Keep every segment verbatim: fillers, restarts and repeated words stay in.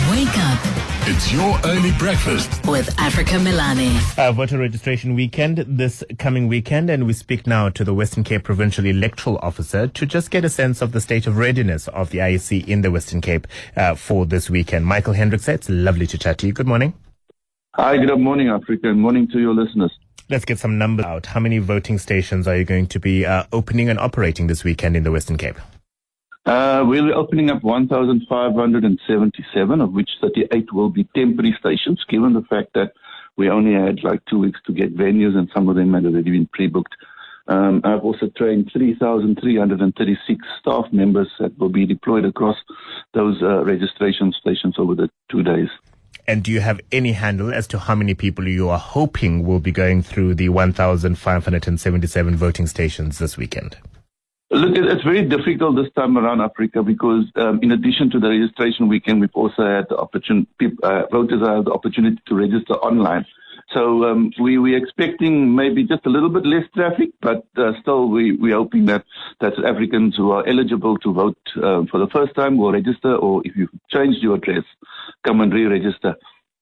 Wake up. It's your early breakfast with Africa Milani. Uh, voter registration weekend this coming weekend, and we speak now to the Western Cape Provincial Electoral Officer to just get a sense of the state of readiness of the I E C in the Western Cape uh, for this weekend. Michael Hendrickse, it's lovely to chat to you. Good morning. Hi, good morning, Africa, and morning to your listeners. Let's get some numbers out. How many voting stations are you going to be uh, opening and operating this weekend in the Western Cape? Uh, we'll be opening up one thousand five hundred seventy-seven, of which thirty-eight will be temporary stations, given the fact that we only had like two weeks to get venues and some of them had already been pre-booked. Um, I've also trained three thousand three hundred thirty-six staff members that will be deployed across those uh, registration stations over the two days. And do you have any handle as to how many people you are hoping will be going through the one thousand five hundred seventy-seven voting stations this weekend? Look, it's very difficult this time around, Africa, because um, in addition to the registration weekend, we've also had the opportunity, uh, voters have the opportunity to register online. So um, we, we're expecting maybe just a little bit less traffic, but uh, still we, we're hoping that, that Africans who are eligible to vote uh, for the first time will register, or if you've changed your address, come and re-register.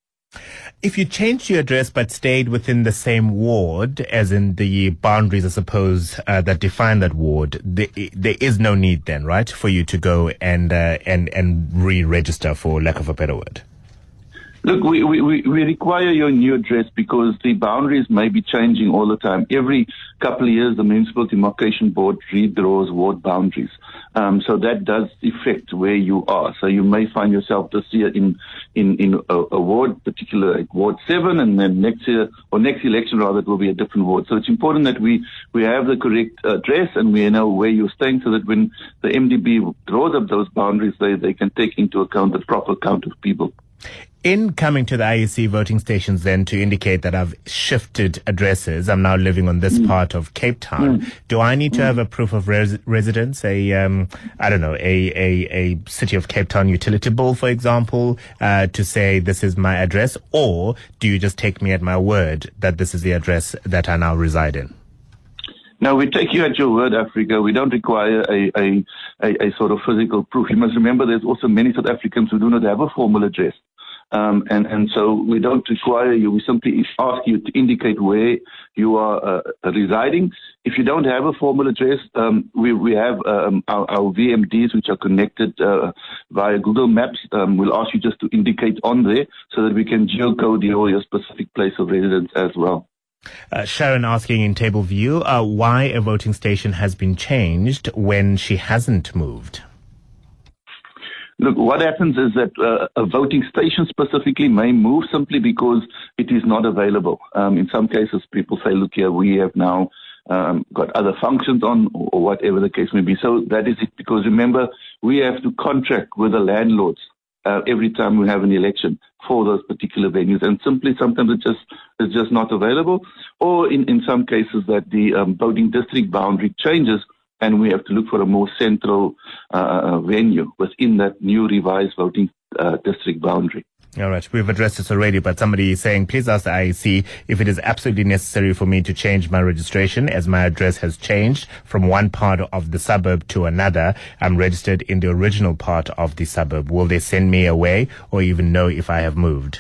If you changed your address but stayed within the same ward, as in the boundaries, I suppose, uh, that define that ward, there, there is no need then, right, for you to go and uh, and and re-register, for lack of a better word? Look, we, we, we require your new address because the boundaries may be changing all the time. Every couple of years, the Municipal Demarcation Board redraws ward boundaries. Um, so that does affect where you are. So you may find yourself this year in in, in a, a ward, particular like Ward seven, and then next year, or next election rather, it will be a different ward. So it's important that we, we have the correct address and we know where you're staying, so that when the M D B draws up those boundaries, they, they can take into account the proper count of people. In coming to the I E C voting stations then to indicate that I've shifted addresses, I'm now living on this mm. part of Cape Town, mm. do I need to mm. have a proof of res- residence, a, um, I don't know, a, a, a City of Cape Town utility bill, for example, uh, to say this is my address, or do you just take me at my word that this is the address that I now reside in? No, we take you at your word, Africa. We don't require a, a, a, a sort of physical proof. You must remember there's also many South Africans who do not have a formal address. Um, and, and so we don't require you. We simply ask you to indicate where you are uh, residing. If you don't have a formal address, um, we, we have um, our, our V M Ds which are connected uh, via Google Maps. Um, we'll ask you just to indicate on there so that we can geocode your, your specific place of residence as well. Uh, Sharon asking in Table View uh, why a voting station has been changed when she hasn't moved. Look, what happens is that uh, a voting station specifically may move simply because it is not available. Um, in some cases, people say, look here, we have now um, got other functions on, or, or whatever the case may be. So that is it, because remember, we have to contract with the landlords uh, every time we have an election for those particular venues. And simply sometimes it just it's just not available. Or in, in some cases that the um, voting district boundary changes, and we have to look for a more central uh, venue within that new revised voting uh, district boundary. All right. We've addressed this already, but somebody is saying, please ask the I E C if it is absolutely necessary for me to change my registration, as my address has changed from one part of the suburb to another. I'm registered in the original part of the suburb. Will they send me away or even know if I have moved?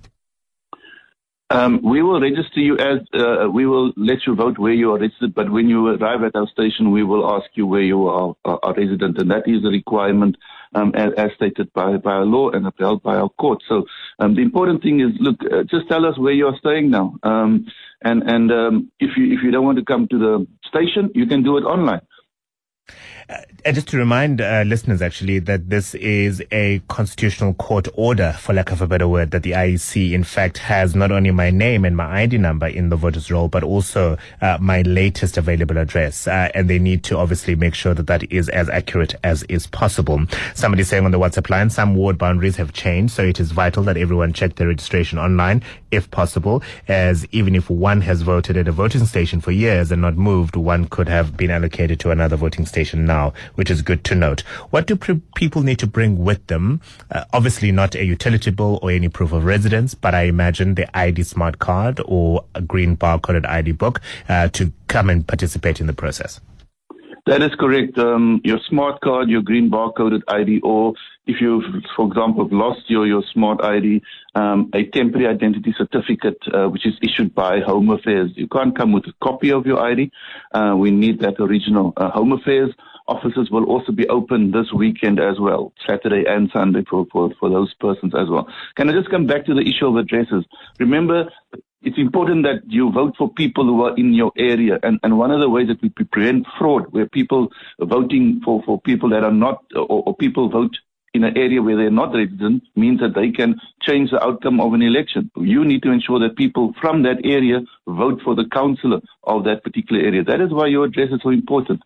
Um, we will register you as, uh, we will let you vote where you are registered, but when you arrive at our station, we will ask you where you are, are, are resident, and that is a requirement um, as, as stated by, by our law and upheld by our court. So um, the important thing is, look, uh, just tell us where you are staying now, um, and, and um, if you if you don't want to come to the station, you can do it online. Uh, and just to remind uh, listeners, actually, that this is a constitutional court order, for lack of a better word, that the I E C, in fact, has not only my name and my I D number in the voter's roll, but also uh, my latest available address. Uh, and they need to obviously make sure that that is as accurate as is possible. Somebody saying on the WhatsApp line, some ward boundaries have changed, so it is vital that everyone check their registration online, if possible, as even if one has voted at a voting station for years and not moved, one could have been allocated to another voting station now, which is good to note. What do pre- people need to bring with them? Uh, obviously not a utility bill or any proof of residence, but I imagine the I D smart card or a green barcoded I D book uh, to come and participate in the process. That is correct. Um, your smart card, your green barcoded I D, or if you've, for example, lost your, your smart I D, um, a temporary identity certificate, uh, which is issued by Home Affairs. You can't come with a copy of your I D. Uh, we need that original. Uh, Home Affairs offices will also be open this weekend as well, Saturday and Sunday for, for, for those persons as well. Can I just come back to the issue of addresses? Remember, it's important that you vote for people who are in your area. And, and one of the ways that we prevent fraud, where people are voting for, for people that are not, or, or people vote in an area where they're not resident, means that they can change the outcome of an election. You need to ensure that people from that area vote for the councillor of that particular area. That is why your address is so important.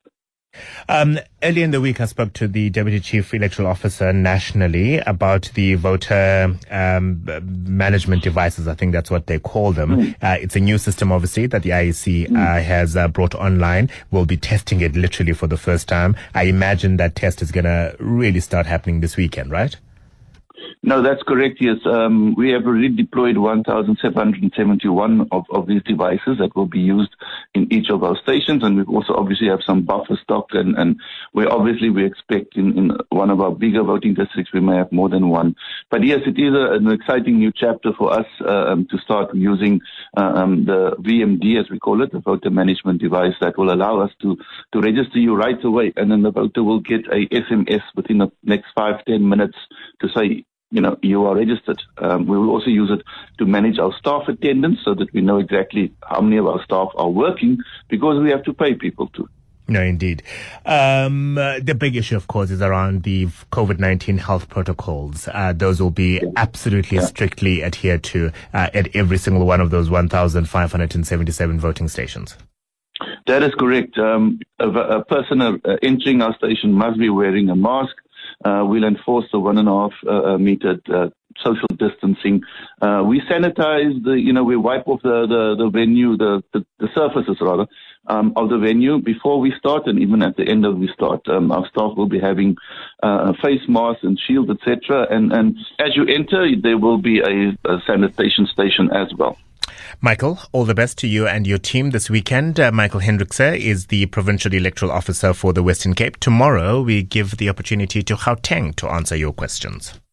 Um, earlier in the week, I spoke to the Deputy Chief Electoral Officer nationally about the voter um, management devices. I think that's what they call them. Mm. Uh, it's a new system, obviously, that the I E C mm. uh, has uh, brought online. We'll be testing it literally for the first time. I imagine that test is going to really start happening this weekend, right? No, that's correct, yes. Um, we have already deployed one thousand seven hundred seventy-one of, of these devices that will be used in each of our stations, and we also obviously have some buffer stock, and, and we obviously we expect in, in one of our bigger voting districts we may have more than one. But yes, it is a, an exciting new chapter for us uh, um, to start using uh, um, the V M D, as we call it, the voter management device, that will allow us to, to register you right away, and then the voter will get a S M S within the next five, ten minutes to say, you know, you are registered. Um, we will also use it to manage our staff attendance so that we know exactly how many of our staff are working, because we have to pay people too. No, indeed. Um, uh, the big issue, of course, is around the COVID nineteen health protocols. Uh, those will be yeah. absolutely yeah. strictly adhered to uh, at every single one of those one thousand five hundred seventy-seven voting stations. That is correct. Um, a, a person uh, entering our station must be wearing a mask. Uh, we'll enforce the one and a half uh, meter uh, social distancing. Uh, we sanitize the, you know, we wipe off the, the, the venue, the, the, the surfaces rather, um, of the venue before we start, and even at the end of we start. Um, our staff will be having uh, face masks and shields, et cetera. And, and as you enter, there will be a, a sanitation station as well. Michael, all the best to you and your team this weekend. Uh, Michael Hendrickse is the Provincial Electoral Officer for the Western Cape. Tomorrow, we give the opportunity to Gauteng to answer your questions.